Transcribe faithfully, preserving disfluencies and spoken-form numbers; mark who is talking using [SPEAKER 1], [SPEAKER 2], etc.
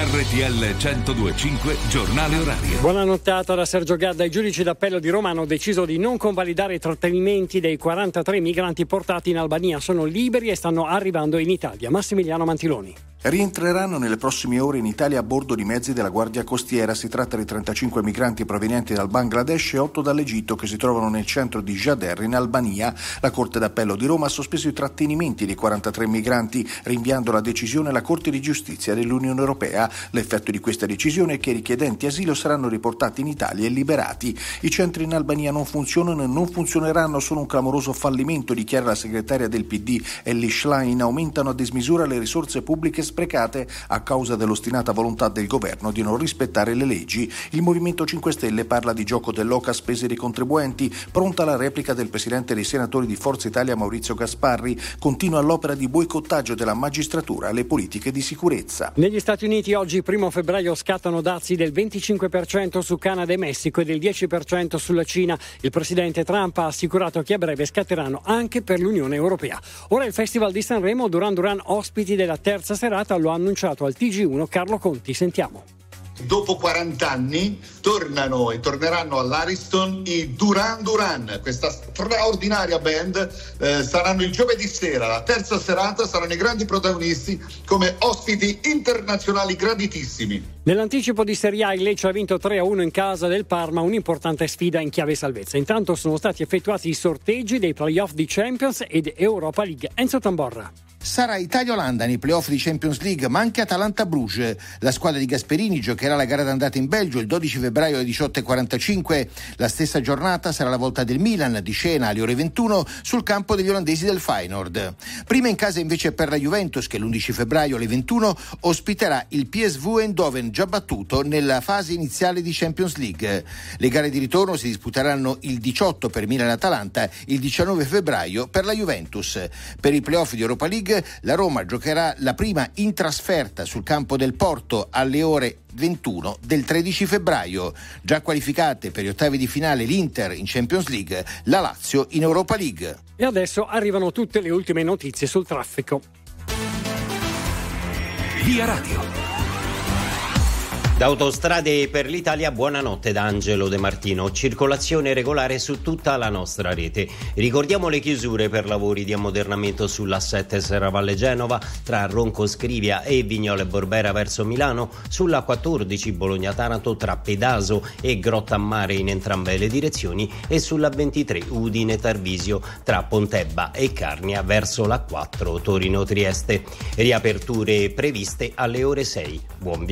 [SPEAKER 1] R T L centodue e cinque giornale orario.
[SPEAKER 2] Buona nottata da Sergio Gadda. I giudici d'appello di Roma hanno deciso di non convalidare i trattenimenti dei quarantatré migranti portati in Albania. Sono liberi e stanno arrivando in Italia. Massimiliano Mantiloni.
[SPEAKER 3] Rientreranno nelle prossime ore in Italia a bordo di mezzi della Guardia Costiera. Si tratta di trentacinque migranti provenienti dal Bangladesh e otto dall'Egitto che si trovano nel centro di Jader in Albania. La Corte d'Appello di Roma ha sospeso i trattenimenti dei quarantatré migranti, rinviando la decisione alla Corte di Giustizia dell'Unione Europea. L'effetto di questa decisione è che i richiedenti asilo saranno riportati in Italia e liberati. I centri in Albania non funzionano e non funzioneranno, sono un clamoroso fallimento, dichiara la segretaria del P D Elly Schlein. Aumentano a dismisura le risorse pubbliche sprecate a causa dell'ostinata volontà del governo di non rispettare le leggi. Il Movimento cinque Stelle parla di gioco dell'oca a spese dei contribuenti. Pronta la replica del presidente dei senatori di Forza Italia Maurizio Gasparri. Continua l'opera di boicottaggio della magistratura alle politiche di sicurezza.
[SPEAKER 2] Negli Stati Uniti oggi, primo febbraio, scattano dazi del venticinque per cento su Canada e Messico e del dieci per cento sulla Cina. Il presidente Trump ha assicurato che a breve scatteranno anche per l'Unione Europea. Ora il Festival di Sanremo, Duran Duran ospiti della terza serata, lo ha annunciato al T G uno Carlo Conti. Sentiamo.
[SPEAKER 4] Dopo quaranta anni tornano e torneranno all'Ariston i Duran Duran, questa straordinaria band. Eh, saranno il giovedì sera, la terza serata, saranno i grandi protagonisti come ospiti internazionali graditissimi.
[SPEAKER 2] Nell'anticipo di Serie A il Lecce ha vinto tre a uno in casa del Parma, un'importante sfida in chiave salvezza. Intanto sono stati effettuati i sorteggi dei playoff di Champions ed Europa League. Enzo Tamborra.
[SPEAKER 5] Sarà Italia-Olanda nei playoff di Champions League, ma anche Atalanta-Bruges. La squadra di Gasperini giocherà la gara d'andata in Belgio il dodici febbraio alle diciotto e quarantacinque. La stessa giornata sarà la volta del Milan di scena alle ore ventuno sul campo degli olandesi del Feyenoord. Prima in casa invece per la Juventus, che l'undici febbraio alle ventuno ospiterà il P S V Eindhoven, già battuto nella fase iniziale di Champions League. Le gare di ritorno si disputeranno il diciotto per Milan-Atalanta, il diciannove febbraio per la Juventus. Per i playoff di Europa League la Roma giocherà la prima in trasferta sul campo del Porto alle ore ventuno del tredici febbraio. Già qualificate per gli ottavi di finale l'Inter in Champions League, la Lazio in Europa League.
[SPEAKER 2] E adesso arrivano tutte le ultime notizie sul traffico.
[SPEAKER 1] Via Radio.
[SPEAKER 6] Da Autostrade per l'Italia, buonanotte da Angelo De Martino. Circolazione regolare su tutta la nostra rete. Ricordiamo le chiusure per lavori di ammodernamento sull'A sette Serravalle Genova tra Ronco Scrivia e Vignole Borbera verso Milano, sulla quattordici Bologna Taranto tra Pedaso e Grottammare in entrambe le direzioni e sulla ventitré Udine Tarvisio tra Pontebba e Carnia verso la quattro Torino Trieste. Riaperture previste alle ore sei. Buon viaggio.